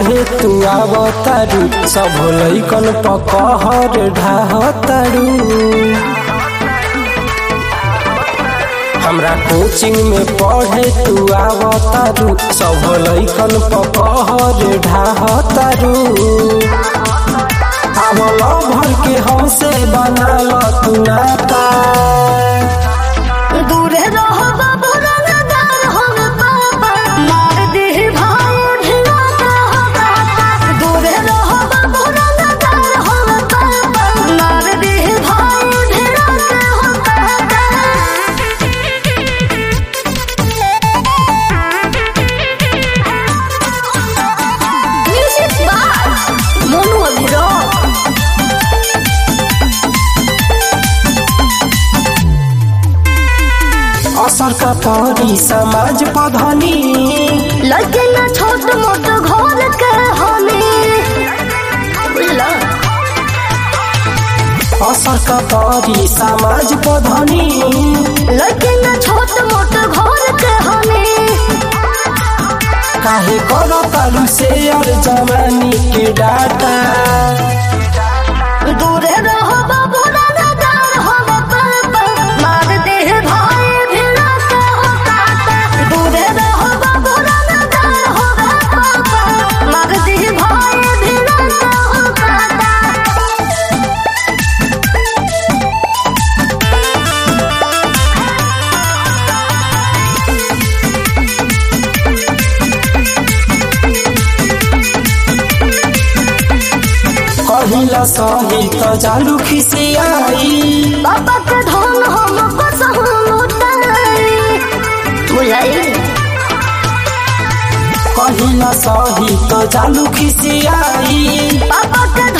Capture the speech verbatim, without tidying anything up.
पढ़े तू आवतारू, सब लइकन पकहर ढाहतारू। हमरा कोचिंग में पढ़े तू आवतारू, सब लइकन पकहर ढाहतारू। आवल भर के हमसे बनाल तू नाता, दूरे रहो बाबू रंगदार हम पापा, मार दे भाई ढिलाता हो पापा। दूरे रहो बाबू रंगदार हम पापा, मार दे भाई ढिलाता हो पापा। म्यूजिक बार मोनू अभिराम। असर का परी समाज पधनी, लगे ना छोट मोट घर के हमें बुझला। असर का परी समाज पधनी, लगे ना छोट मोट घर के हमें। काहे करो तालू से और जवानी के डाटा, दूरे रहो बाबू रंगदार हम पापा, मार दे भाई भिड़ाता हो काटा। दूरे रहो बाबू रंगदार हम पापा, मार दे भाई भिड़ाता हो काटा। कहिला सही तो जालू खिसियाई, बाबा के धन हम कसहु लुटाई बुझाई। कहिला सही तो जालू खिसियाई, बाबा के